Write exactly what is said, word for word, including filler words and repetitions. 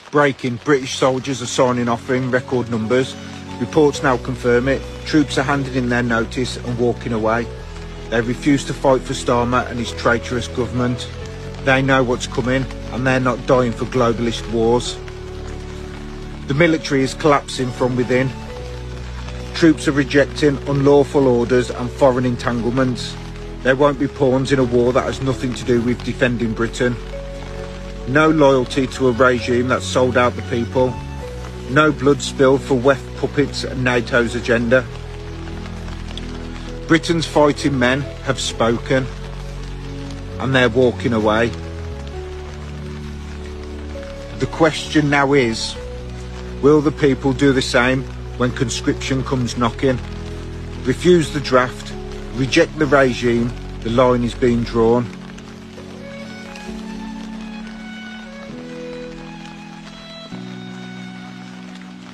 Breaking, British soldiers are signing off in record numbers. Reports now confirm it. Troops are handing in their notice and walking away. They refuse to fight for Starmer and his traitorous government. They know what's coming and they're not dying for globalist wars. The military is collapsing from within. Troops are rejecting unlawful orders and foreign entanglements. They won't be pawns in a war that has nothing to do with defending Britain. No loyalty to a regime that sold out the people. No blood spilled for W E F puppets and NATO's agenda. Britain's fighting men have spoken and they're walking away. The question now is, will the people do the same when conscription comes knocking? Refuse the draft, reject the regime, the line is being drawn.